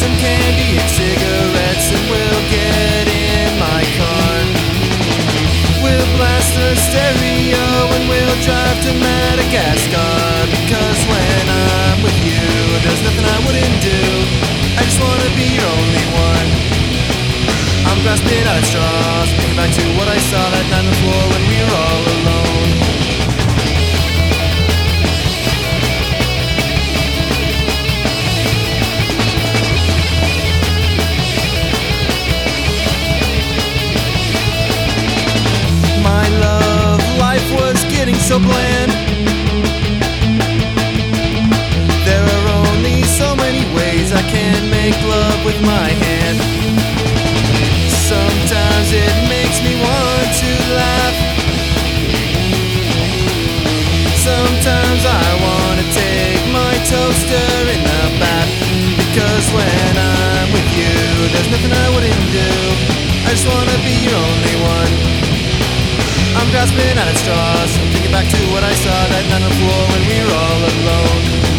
some candy and cigarettes, and we'll get in my car. We'll blast the stereo and we'll drive to Madagascar. Because when I'm with you, there's nothing I wouldn't do. I just wanna be your only one. I'm grasping at straws, thinking back to what I saw that night on the floor when we were all alone. My love life was getting so bland. There are only so many ways I can make love with my hand. Sometimes it makes me want to laugh. Sometimes I want to take my toaster in the bath. Because when I'm with you, there's nothing I wouldn't do. I just want to be your only one. I'm grasping at straws, thinking back to what I saw that night on the floor when we were all alone.